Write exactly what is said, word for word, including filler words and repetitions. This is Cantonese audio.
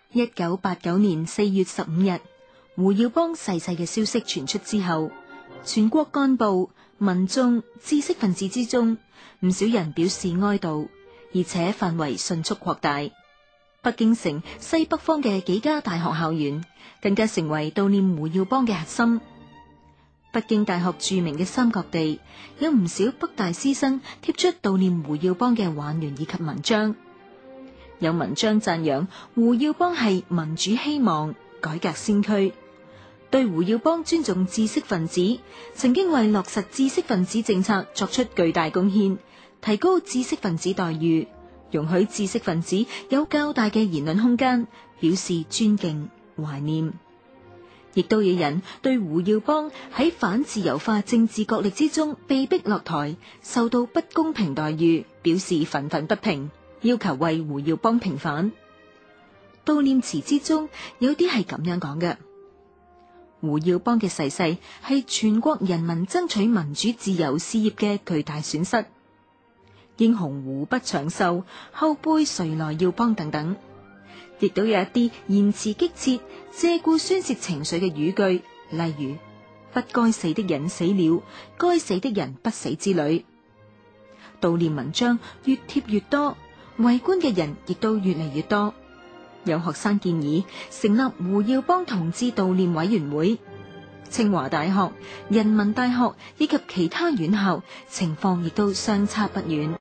一九八九年四月十五日，胡耀邦逝世嘅消息傳出之後，全國幹部、民眾、知識分子之中，唔少人表示哀悼，而且範圍迅速擴大。北京城西北方嘅幾家大學校園更加成為悼念胡耀邦嘅核心。北京大學著名嘅三角地有唔少北大師生貼出悼念胡耀邦嘅輓聯以及文章，有文章讚揚胡耀邦係民主希望、改革先驅，對胡耀邦尊重知識分子，曾經為落實知識分子政策作出巨大貢獻，提高知識分子待遇，容許知識分子有較大嘅言論空間，表示尊敬懷念。亦都有人對胡耀邦喺反自由化政治角力之中被逼落台，受到不公平待遇，表示憤憤不平，要求為胡耀邦平反。悼念詞之中有啲係咁樣講嘅：胡耀邦嘅逝世係全國人民爭取民主自由事業嘅巨大損失，英雄胡不長壽，後輩誰來耀邦等等。亦都有一啲言辭激切、借故宣泄情緒嘅語句，例如不該死的人死了，該死的人不死之類。悼念文章越貼越多，圍觀嘅人亦都越嚟越多。有學生建議成立胡耀邦同志悼念委員會。清華大學、人民大學以及其他院校情況亦都相差不遠。